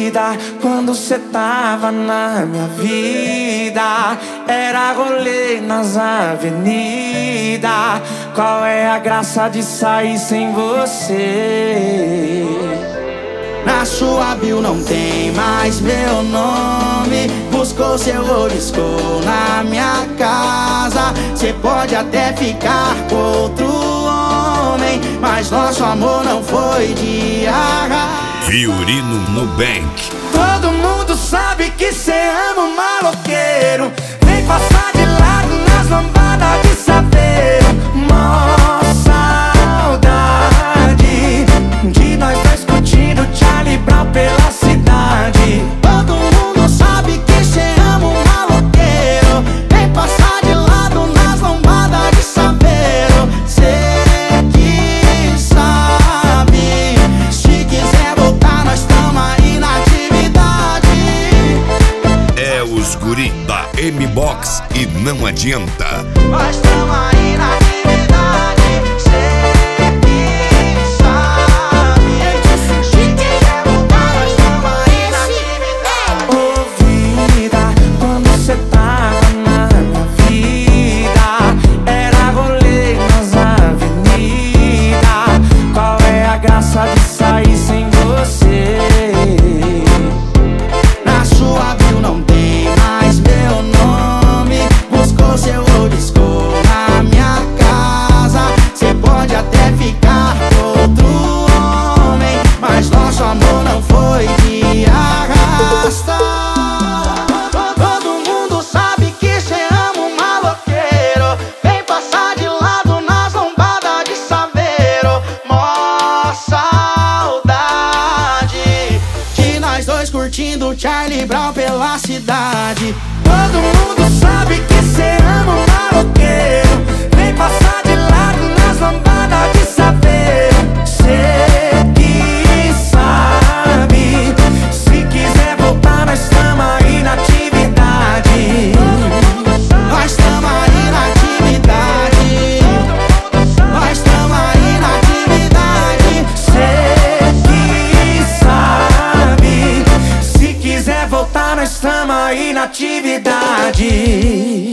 vida, quando cê tava na minha vida, era rolê nas avenidas. Qual é a graça de sair sem você? Na sua bio não tem mais meu nome. Buscou seu oliscou na minha casa. Cê pode até ficar com outro homem, mas nosso amor não foi de arraso. Fiorino Nubank. Todo mundo sabe que cê ama um maloqueiro. Vem passar de lado nas lambadas de saveiro. Mó saudade de nós dois curtindo Charlie Brown pela cidade. Todo mundo sabe que cê ama um maloqueiro. Vem passar de lado nas lambadas de saveiro. Cê que sabe, se quiser voltar nós tamo aí na atividade. É os guri da M-Box e não adianta. Nós tamo aí na atividade. Cê que sabe, se quiser voltar nós tamo aí na atividade. Ô vida, quando cê tava na minha vida, era rolê nas avenidas. Qual é a graça de sair sem você? Na sua bio não tem mais meu nome. Buscou seu oliscou na minha casa. Cê pode até ficar com outro homem, mas nosso amor não foi de arrasta. Todo mundo sabe que cê ama um maloqueiro. Vem passar de lado nas lombadas de saveiro. Mó saudade de nós dois curtindo Charlie Brown pela cidade. Todo mundo sabe que cê ama um maloqueiro. Vem passar de lado nas lambadas de saveiro. Cê que sabe, se quiser voltar nós tamo aí na atividade. Nós tamo aí na atividade. Nós tamo aí na atividade. Cê que sabe, se quiser voltar nós tamo aí na atividade.